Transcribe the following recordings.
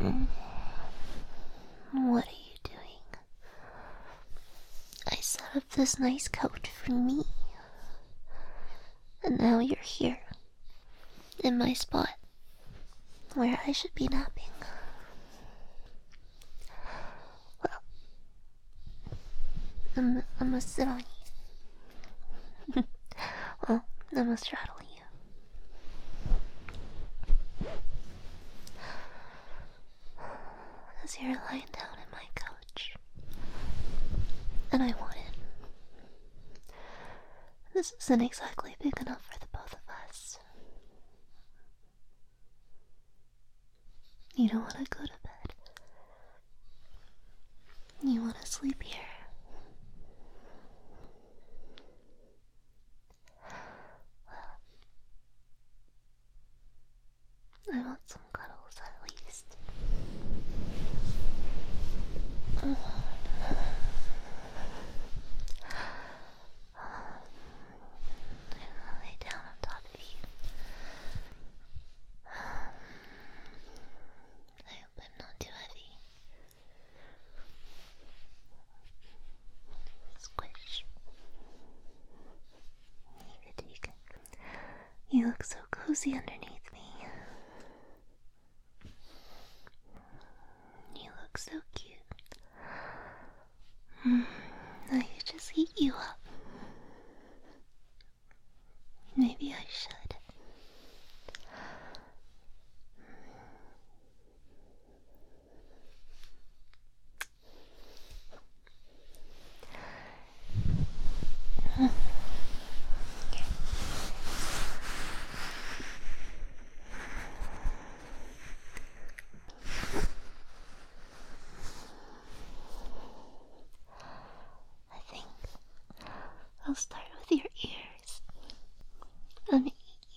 What are you doing? I set up this nice couch for me. And now you're here. In my spot. Where I should be napping. Well, I'm gonna sit on you. Well, I'm gonna straddle you. As you're lying down in my couch. And I want it. This isn't exactly big enough for the both of us. You don't want to go to bed. You want to sleep here. Well, I want some cuddles at least. Lay down on top of you. I hope I'm not too heavy. Squish. You look so cozy underneath me. You look so cute. I could just heat you up. Maybe I should. I think I'll start with your ears. And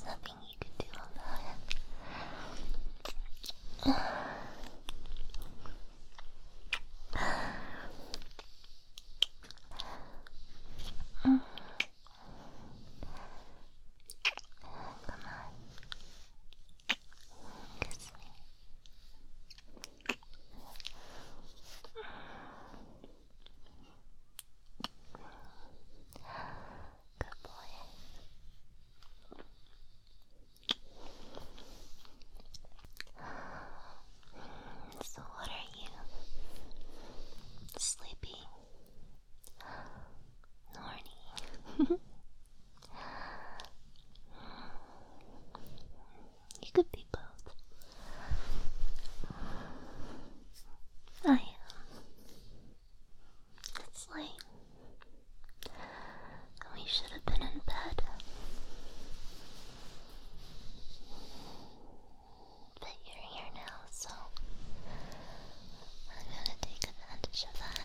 nothing you could do about it. Come on. Kiss me. Good boy. So what are you? Sleepy? Horny? You could be both. I am. It's late. We should have been in bed. But you're here now, so I'm gonna take advantage of that.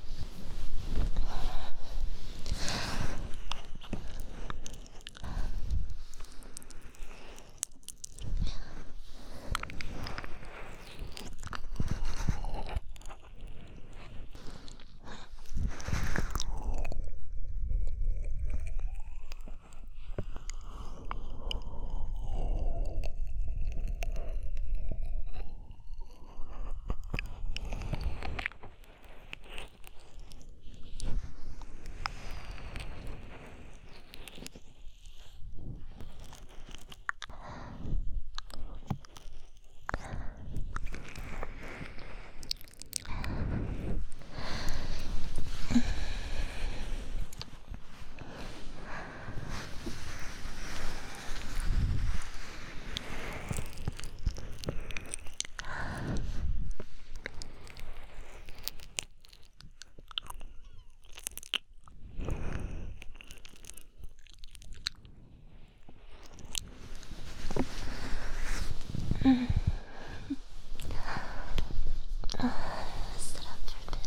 Sit up for a bit.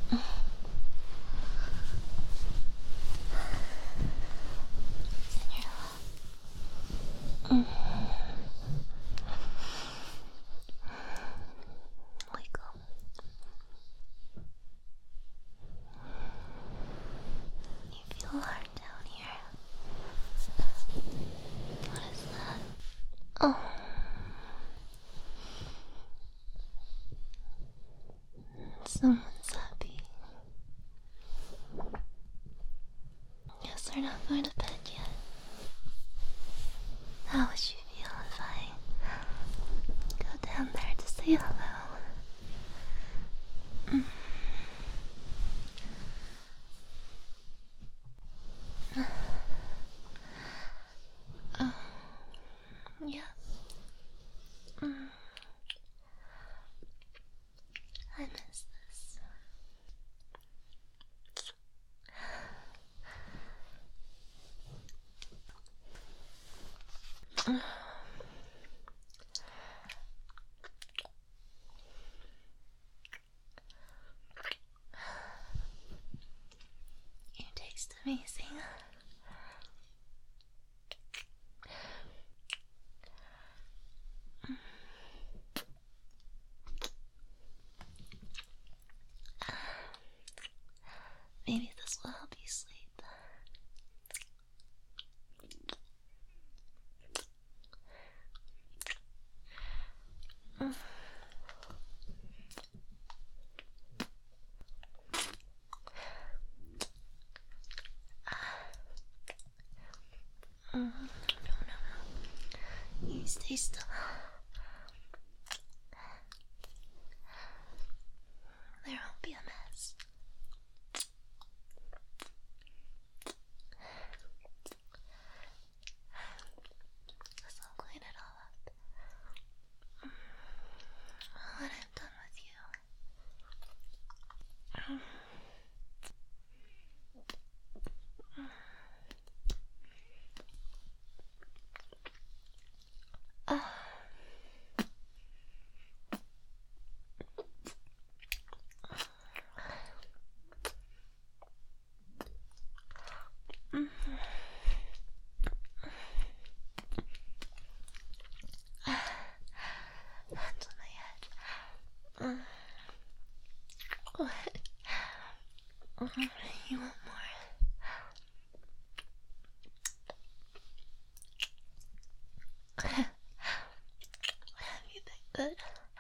In your lap. Wiggle. You feel hard down here. What is that? Oh. Someone's happy. Guess they're not going to bed yet. How would you feel if I go down there to say hello? Yeah. I miss this. You taste amazing. Maybe this will help you sleep. No. You stay still. There won't be a mess. This will clean it all up. When I'm done with you. but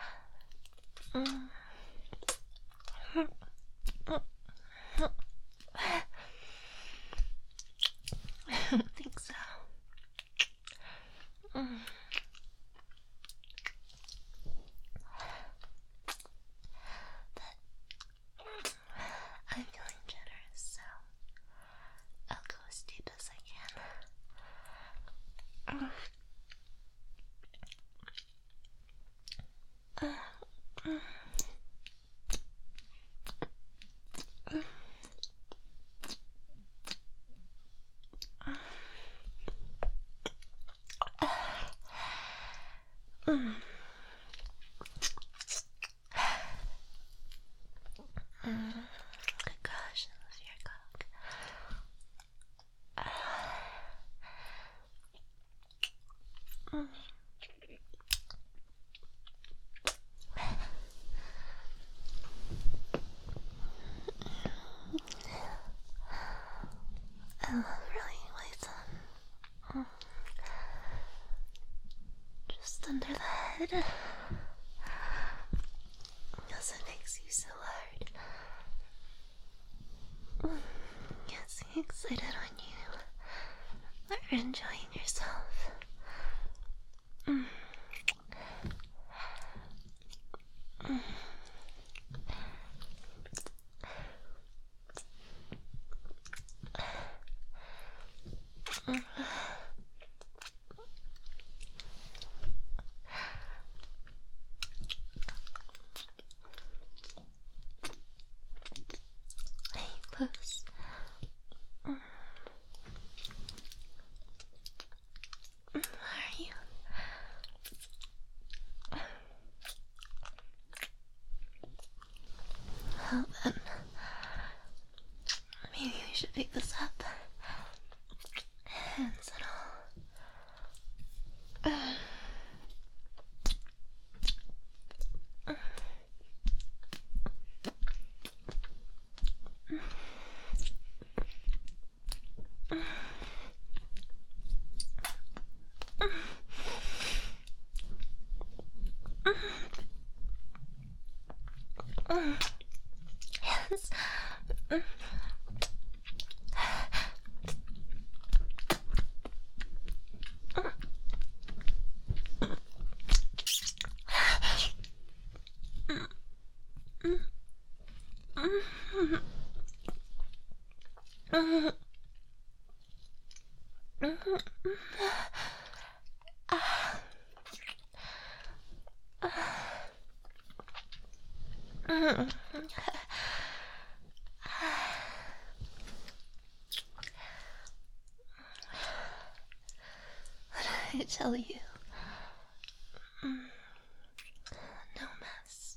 I don't think so. But I'm feeling generous, so I'll go as deep as I can. Gosh, I love your cock. I love really with just under the head, because it makes you so hard. Gets me excited when you are enjoying yourself. Hey, Puss. How are you? Well then, maybe we should pick this up and settle. Yes. What did I tell you? No mess.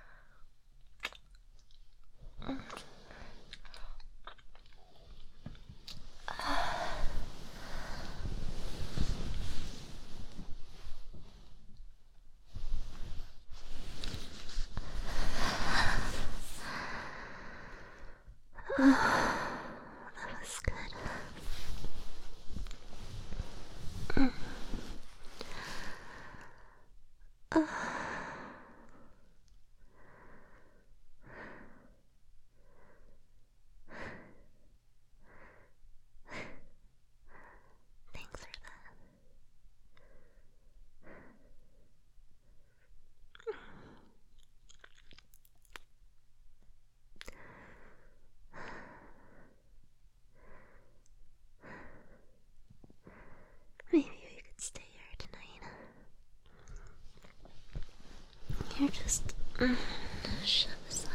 That was good. Thanks for that. Maybe we could stay here tonight. You're just shove aside.